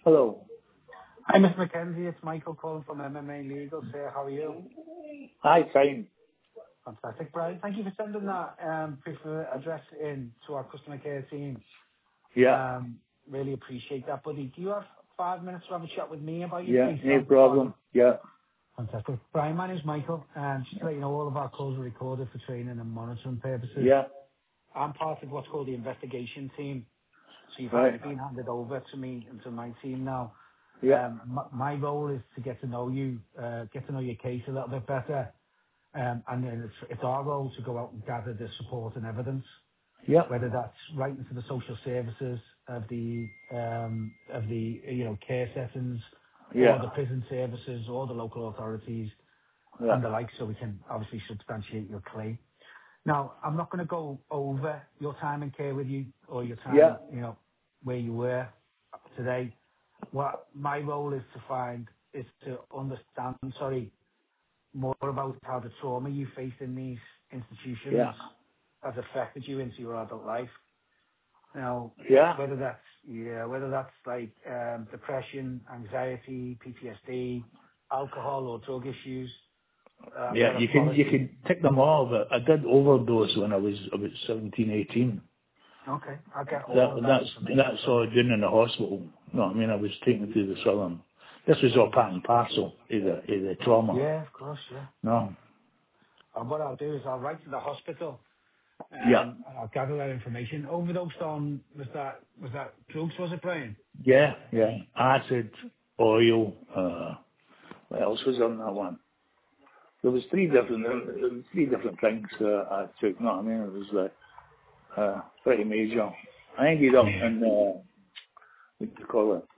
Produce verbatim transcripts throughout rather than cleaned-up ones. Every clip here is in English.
Hello. Hi, Mister Mackenzie. It's Michael calling from M M A Legal. Sir, how are you? Hi, fine. Fantastic, Brian. Thank you for sending that um, proof of address in to our customer care team. Yeah. Um, really appreciate that, buddy. Do you have five minutes to have a chat with me about your Yeah, case? no Um, problem. Yeah. Fantastic. Brian, my name's Michael, and just to let you know, all of our calls are recorded for training and monitoring purposes. Yeah. I'm part of what's called the investigation team, so you've, Right. you've been handed over to me and to my team now. Yeah. Um, my, my role is to get to know you, uh, get to know your case a little bit better, um, and then it's, it's our role to go out and gather the support and evidence, Yeah. whether that's writing to the social services of the um, of the you know care settings, or Yeah. the prison services, or the local authorities, Yeah. and the like, so we can obviously substantiate your claim. Now, I'm not going to go over your time in care with you or your Yeah. time, you know, where you were today. What my role is to find is to understand, sorry, more about how the trauma you faced in these Yeah. institutions has affected you into your adult life. Now, Yeah. whether that's yeah, whether that's like um, depression, anxiety, P T S D, alcohol or drug issues, uh, Yeah. You can you metaphorically. can tick them all, but I did overdose when I was about seventeen, eighteen. Okay, I'll get That all of that that's information that's from all you. I did in the hospital. No, I mean I was taken to the southern. This was all part and parcel of the, of the trauma. Yeah, of course, yeah. No. And what I'll do is I'll write to the hospital. Yeah. Um, and I'll gather that information. Overdosed on was that was that drugs? Was it, Brian? Yeah. Yeah. Acid, oil. Uh, what else was on that one? There was three different, there was three different things uh, I took. No, I mean it was uh, uh, pretty major. I ended up Yeah. in uh, what do you call it?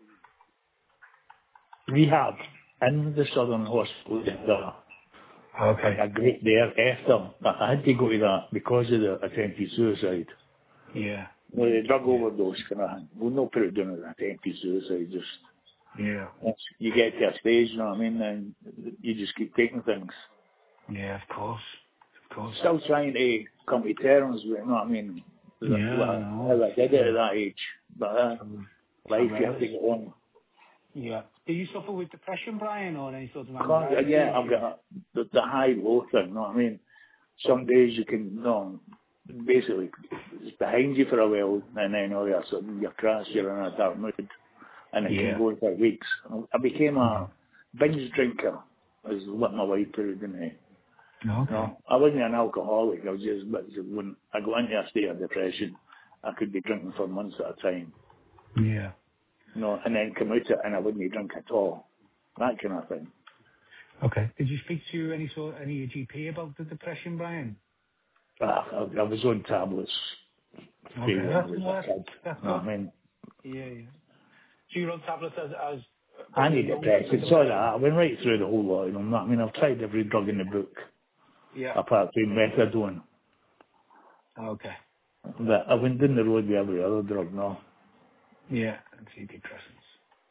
Rehab in the Southern Hospital. Uh, Okay. a, a group there after. But I had to go to that because of the attempted suicide. Yeah. Well, the drug Yeah. overdose kind of thing. We'll not put it down as attempted suicide. Just Yeah. once you get to a stage, you know what I mean, and you just keep taking things. Yeah. Of course. Of course. Still trying to come to terms with, you know what I mean, Yeah. with I what know. how I did It's, it at um, that age. But uh, um, life, you have horrendous. to get on. Yeah. Do you suffer with depression, Brian, or any sort of Cause, uh, anxiety yeah, I've issues? got a, the, the high-low thing, you know what I mean? Some days you can, you know, basically, it's behind you for a while, and then all of a sudden you crash, you're in a dark mood, and it can Yeah. go on for weeks. I became hmm a binge drinker, is what my wife put it in me. Okay. No, I wasn't an alcoholic, I was just, but when I got into a state of depression, I could be drinking for months at a time. Yeah. You know, and then come out it and I wouldn't drink at all. That kind of thing. Okay. Did you speak to any sort any G P about the depression, Brian? I, I, I was on tablets Okay. free when I That's was no, a that's kid. that's You know good. what I mean? Yeah. Yeah. So you're on tablets as, as when you're young for Antidepressants, all that. depression? I went right through the whole lot, you know what I mean? I've tried every drug in the book, Yeah. apart from methadone. Okay. But I went down the road with every other drug, no. Yeah. Antidepressants.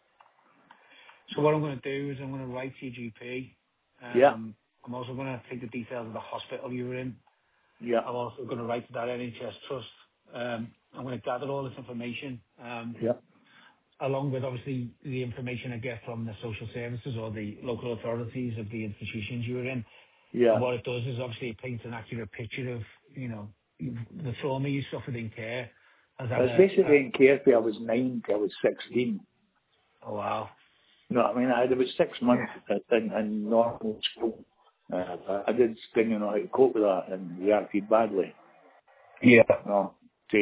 So what I'm going to do is I'm going to write to your G P. Yeah, Um, I'm also going to take the details of the hospital you were in. yeah, I'm also going to write to that N H S trust. Um, I'm going to gather all this information, um, yeah, along with obviously the information I get from the social services or the local authorities of the institutions you were in. And yeah. what it does is obviously it paints an accurate picture of, you know, the trauma you suffered in care. Has I had was a, basically a in care till I was nine till I was sixteen. oh wow. No, I mean, I had about six Yeah. months in, in normal school. Uh, I I did didn't know how to cope with that and reacted badly. Yeah. No, to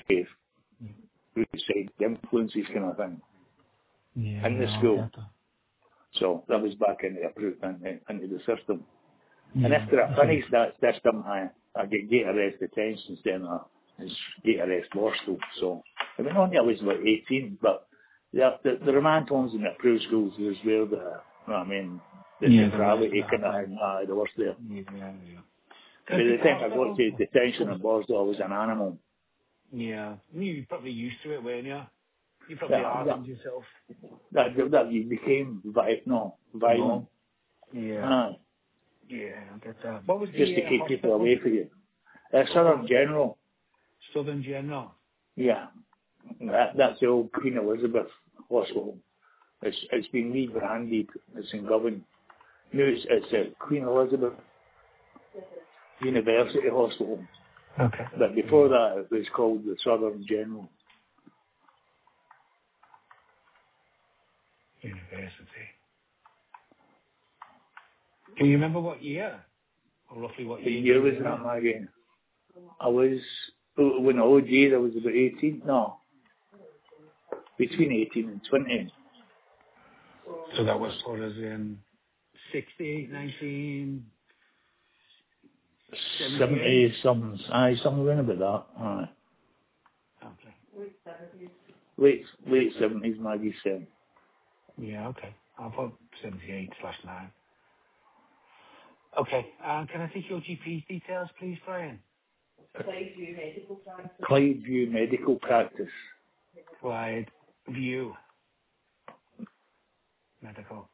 suicide influences kind of thing Yeah, in the no, I school. get that. So that was back into, the- into, into the system. And Yeah. after I So, finished that system, I, I get gate arrest detention instead of gate arrest law school. So I mean, only I was like eighteen, but the, the, the remand homes and the approved schools was where the, you know what I mean, the yeah, the worst of depravity the kind of happening. thing, uh, the worst there. Yeah, yeah. By Can I the take the time I got hospital? to detention Cool. in Borsdale, I was an animal. Yeah. You were probably used to it, weren't you? You probably Yeah, that, hardened yourself. that, that you became, vi- no, The violent. norm. Yeah. Uh, Yeah, I get that. What was just to the uh, keep people hospital? away from you. Uh, What was Southern the General, Southern General? yeah. That, that's the old Queen Elizabeth Hospital. It's it's been rebranded. It's in Govan. Now it's it's at Queen Elizabeth University Hospital. Okay. But before that, it was called the Southern General University. Can you remember what year? Or roughly what The year? year was that, Maggie? I was, when I was year, I was about eighteen, no, between eighteen and twenty. So that was for us in sixty, nineteen, seventy something, aye, something around about that, aye. Okay. Late, late seventies, Maggie said. Yeah, okay. I'll put seventy-eight slash nine. Okay. Um, can I take your G P details, please, Brian? Clydeview Medical Practice. Clydeview Medical Practice. Clydeview Medical.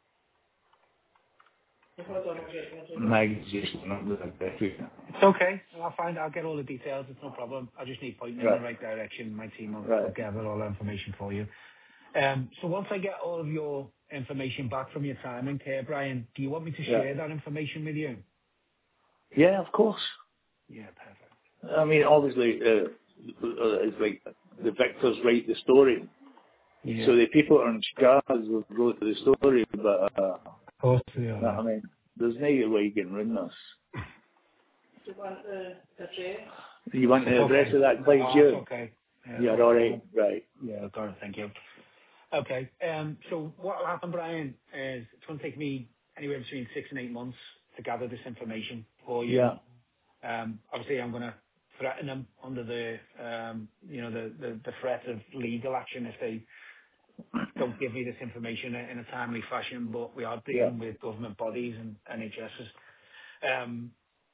Maggie's just number of It's okay. I'll find. I'll get all the details. It's no problem. I just need pointing right. in the right direction. My team will, right. will gather all the information for you. Um, so once I get all of your information back from your time in care, Brian, do you want me to yeah. share that information with you? Yeah, of course. Yeah, perfect. I mean, obviously, uh, it's like the victors write the story. Yeah. So the people that are in charge will go to the story, but uh, of course they are. I mean, there's no way you can run this. Do you want the address? You want the It's address okay. of that place, Oh, you? okay. Yeah, You're all right, right. Yeah, got it. Thank you. Okay. Um, so what will happen, Brian, is it's going to take me anywhere between six and eight months to gather this information for you. Yeah. Um, obviously, I'm going to threaten them under the, um, you know, the, the, the threat of legal action if they don't give me this information in a timely fashion. But we are dealing yeah. with government bodies and N H S's. Um,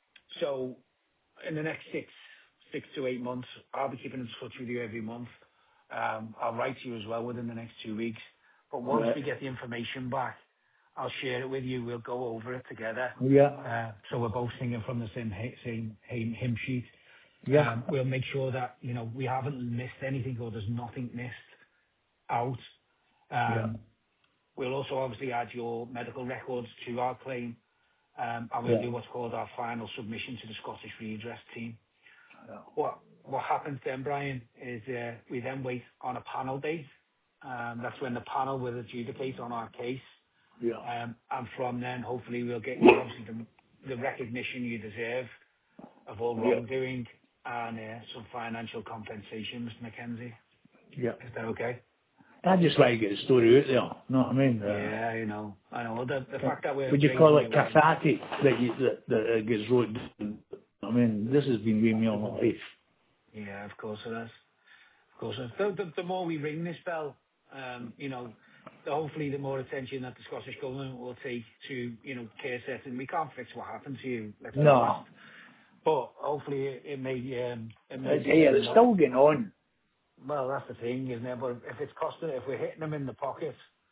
so in the next six, six to eight months, I'll be keeping in touch with you every month. Um, I'll write to you as well within the next two weeks. But once right. we get the information back, I'll share it with you. We'll go over it together. Yeah. Uh, so we're both singing from the same same hymn sheet. Yeah. Um, we'll make sure that you know we haven't missed anything or there's nothing missed out. Um, yeah. We'll also obviously add your medical records to our claim, um, and we'll yeah. do what's called our final submission to the Scottish Redress team. Yeah. What what happens then, Brian, is uh, we then wait on a panel date. Um, that's when the panel will adjudicate on our case. Yeah. Um, and from then, hopefully, we'll get you obviously the, the recognition you deserve of all wrongdoing yeah. and uh, some financial compensation, Mister Mackenzie. Yeah. Is that okay? I just like to get the story out there. You know what I mean? Uh, yeah, you know. I know. The, the fact that we're... Would you call it cathartic that, you, that, that it gets wrote down? I mean, this has been with me all my life. Yeah, of course it has. Of course it has. The, the, the more we ring this bell, um, you know, the, hopefully the more attention that the Scottish Government will take to, you know, care setting. We can't fix what happened to you. Let's no. Honest. But hopefully it, it may... Um, it may it's, yeah, it's still going on. Well, that's the thing, isn't it? But if it's costing, if we're hitting them in the pocket,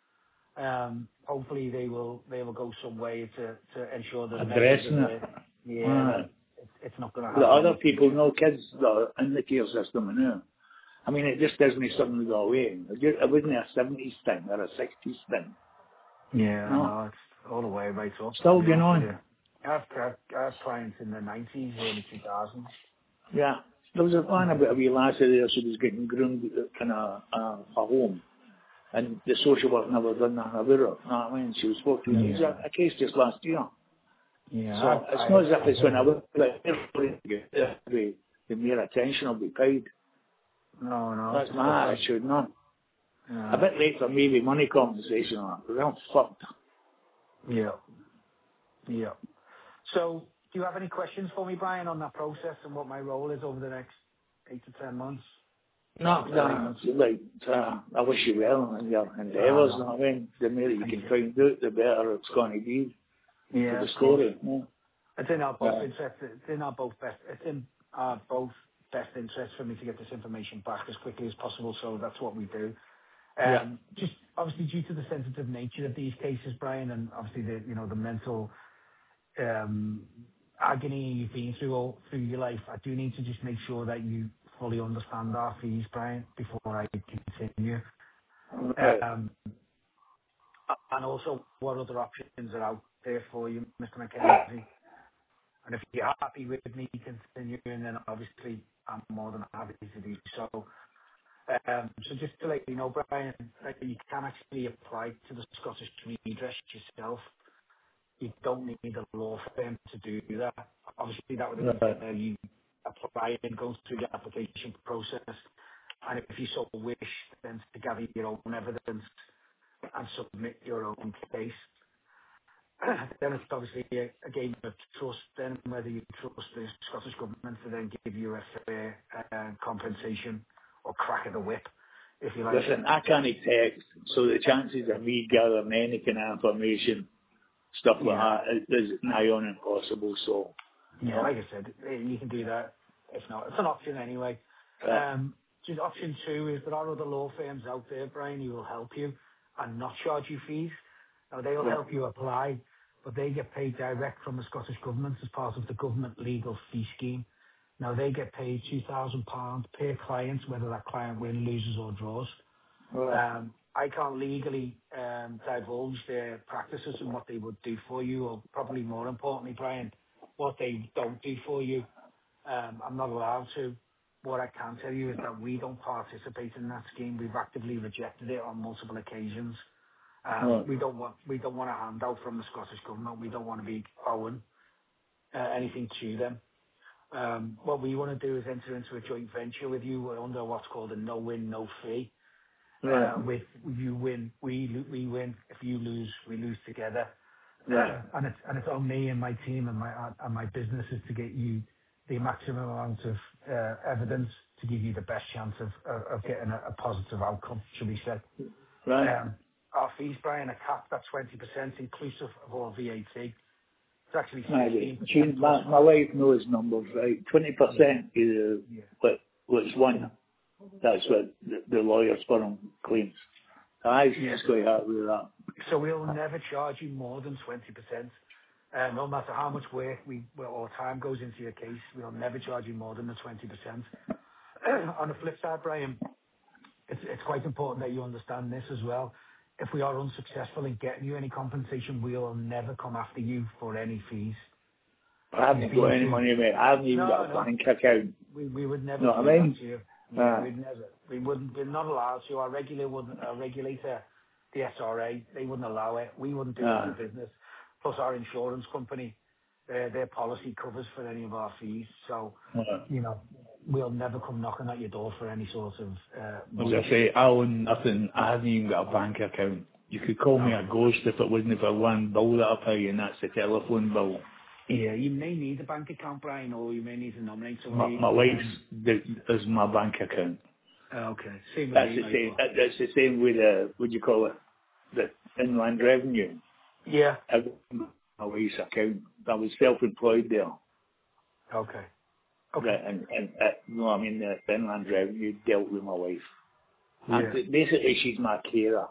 um, hopefully they will they will go some way to, to ensure that addressing it. Yeah, right. that it's, it's not going to happen. The other people, no kids that are in the care system, you know. I mean, it just gives me something to go away. It wasn't a seventies thing or a sixties thing. Yeah, no, no, it's all the way right up. Still going on. I've got I've clients in the nineties, early two thousands. Yeah. There was a one about a wee lassie there, she was getting groomed in a, a, a home. And the social work never done nothing about her. You know what I mean? She was fourteen. Yeah. It was a, a case just last year. Yeah. So I, it's I, not as if I, it's I, when I was like, the, the mere attention will be paid. No, no. That's my attitude, no. Yeah. A bit later, maybe money compensation on it, but I'm fucked. Yeah. Yeah. So, do you have any questions for me, Brian, on that process and what my role is over the next eight to ten months? No, no, like, uh, I wish you well in your endeavours, you know what I mean? The more you can find out, the better it's going to be yeah, for the story. Yeah. It's in our both interest. It's in our both best. It's in our both best interest for me to get this information back as quickly as possible. So that's what we do. Um, yeah. Just obviously due to the sensitive nature of these cases, Brian, and obviously the you know the mental um, agony you've been through all through your life, I do need to just make sure that you fully understand our fees, Brian, before I continue. Right. Um, and also what other options are out there for you, Mister McKenzie. And if you're happy with me continuing, then obviously I'm more than happy to do so. Um, so just to let you know, Brian, that you can actually apply to the Scottish Redress yourself. You don't need a law firm to do that. Obviously, that would Right. uh, you apply and go through the application process. And if you so wish, then to gather your own evidence and submit your own case. Then it's obviously a, a game of trust, then whether you trust the Scottish Government to then give you a fair uh, compensation or crack of the whip, if you like. Listen, I can't text, so the chances of me gathering any kind of information, stuff like Yeah. that, is nigh on impossible. So, Yeah, like I said, eh, you can do that. If not, it's an option anyway. yeah. Um, just option two is there are other law firms out there, Brian, who will help you and not charge you fees. Now, they'll Yeah. help you apply, but they get paid direct from the Scottish Government as part of the government legal fee scheme. Now, they get paid two thousand pounds per client, whether that client wins, loses or draws. Right. Um, I can't legally um, divulge their practices and what they would do for you, or probably more importantly, Brian, what they don't do for you. Um, I'm not allowed to. What I can tell you is that we don't participate in that scheme. We've actively rejected it on multiple occasions. Um, Right. we don't want we don't want a handout from the Scottish Government. We don't want to be owing uh, anything to them. Um, what we want to do is enter into a joint venture with you under what's called a no-win, no-fee. Right. Uh, with you win, we lo- we win. If you lose, we lose together. Right. and it's and it's on me and my team and my and my business is to get you the maximum amount of uh, evidence to give you the best chance of of, of getting a, a positive outcome, should we say? Right. Um, our fees, Brian, are capped at twenty percent inclusive of all V A T. It's actually Maybe. fifteen percent She, plus. my, my wife knows numbers, right? twenty percent is Yeah. what, what's one. That's what the, the lawyer's firm claims. I was Yeah. just quite happy with that. So we'll never charge you more than twenty percent. Uh, no matter how much work we well, or time goes into your case, we'll never charge you more than the twenty percent. On the flip side, Brian, it's, it's quite important that you understand this as well. If we are unsuccessful in getting you any compensation, we will never come after you for any fees. I haven't If got you any do, money, mate. I haven't even no, got a no, bank account. we, we would You never know what do I that mean? to you. Yeah, Uh, we'd never. We wouldn't. We're not allowed to. Our regulator wouldn't. Our regulator, the S R A, they wouldn't allow it. We wouldn't do it as uh, a business. Plus, our insurance company, their their policy covers for any of our fees. So, uh, you know, we'll never come knocking at your door for any sort of uh, as money. I say, I own nothing. I haven't even got a bank account. You could call me a Okay. ghost if it wasn't for one bill that I pay, and that's the telephone bill. Yeah, you may need a bank account, Brian, or you may need to nominate My, somebody. my wife's Um, the, is my bank account. okay, same with That's me, the mate. same. But that- That's the same with uh, what do you call it? The inland revenue. yeah, I got my wife's account. I was self-employed there. okay, okay, Right, and, and uh, no, I mean the inland revenue dealt with my wife. And yeah, basically, she's my carer.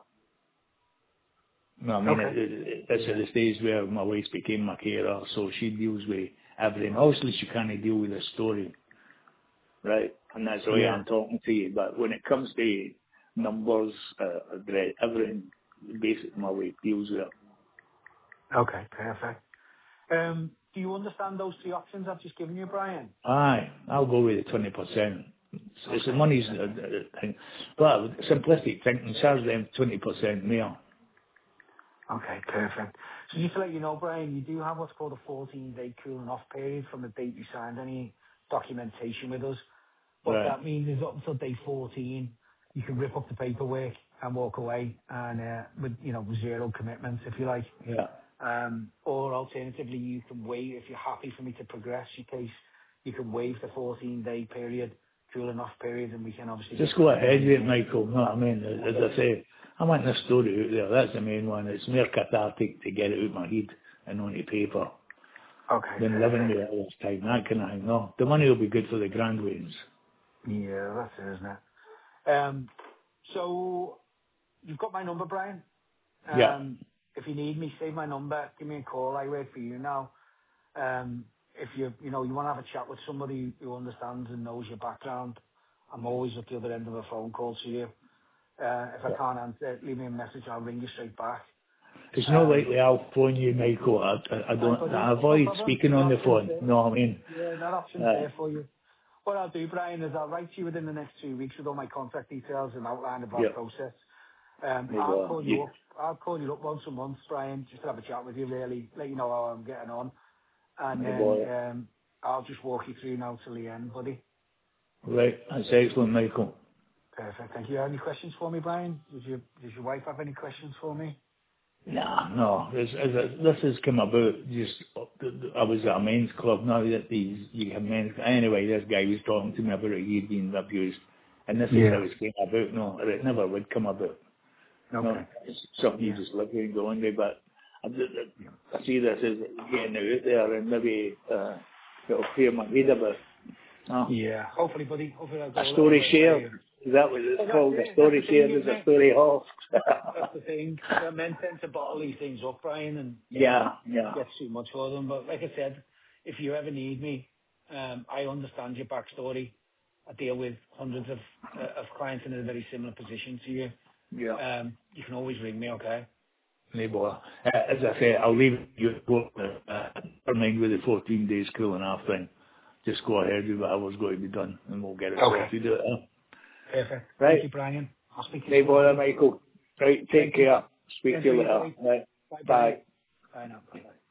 No, I mean it, okay, it, it's at the stage where my wife became my carer, so she deals with everything. Obviously, she can't deal with the story, right? And that's why yeah. I'm talking to you. But when it comes to numbers, uh, address, everything, basically my wife deals with it. Okay, perfect. Um, do you understand those three options I've just given you, Brian? Aye, I'll go with the twenty percent. It's, it's the Okay. money's the, the, the thing. But simplistic thinking, charge them twenty percent more. Okay, perfect. So just to let you know, Brian, you do have what's called a fourteen-day cooling off period from the date you signed any documentation with us. What Right. that means is up until day fourteen, you can rip up the paperwork and walk away and uh, with, you know, with zero commitment, if you like. Yeah. Um, or alternatively, you can waive, if you're happy for me to progress your case, you can waive the fourteen-day period, cooling off period, and we can obviously Just get go cracking ahead on with your it, case. Michael. No, I mean, as I say, I want this story out there. That's the main one. It's more cathartic to get it out my head and onto paper Okay, than living perfect. with it all this time. That kind of thing. No, the money will be good for the grandwains. Yeah, that's it, isn't it? Um, so you've got my number, Brian. Yeah. Um, if you need me, save my number. Give me a call. I work for you now. Um, if you you know you want to have a chat with somebody who understands and knows your background, I'm always at the other end of a phone call to you. Uh, if I Yeah. can't answer, leave me a message. I'll ring you straight back. It's not Um, likely I'll phone you, Michael. I, I, I don't. buddy, I no avoid problem. speaking on the Options phone. there. No, I mean. Yeah, that option's Uh, there for you. What I'll do, Brian, is I'll write to you within the next two weeks with all my contact details and outline of our yeah. process. Um, Maybe, I'll uh, call you, you up. I'll call you up once a month, Brian, just to have a chat with you, really, let you know how I'm getting on, and maybe, then uh, um, I'll just walk you through now till the end, buddy. right. That's excellent, Michael. Perfect. Thank you. Any questions for me, Brian? Does your Does your wife have any questions for me? Nah, no. This, this has come about just, I was at a men's club now that these, you have men's, anyway, this guy was talking to me about it, he'd been abused. And this is Yeah. how it's came about. No, it never would come about. No, Okay. it's something you Yeah. just live here and go on with, but I, Yeah. I see this as getting out there and maybe, uh, it'll clear my head a bit. Oh. Yeah. Hopefully, buddy. Hopefully, I'll go A a little story bit for shared. you. Is that what it's Well, that's called? A it. That's story the thing, shared is isn't a it? story halved. That's the thing. The men tend to bottle these things up, Brian, and Yeah, yeah. get too much for them. But like I said, if you ever need me, um, I understand your backstory. I deal with hundreds of uh, of clients in a very similar position to you. Yeah. Um, you can always ring me, okay? No bother. Uh, as I say, I'll leave you to uh, never mind with the fourteen days cooling off thing. Just go ahead with whatever's going to be done and we'll get it Okay. sorted out. Huh? Perfect. Right. Thank you, Brian. I'll speak to you No soon, bother, buddy. Michael. Right, take Thank you. care. Speak to Enjoy you your later. day. Right. Bye, Brian. Bye. Bye now. Bye-bye.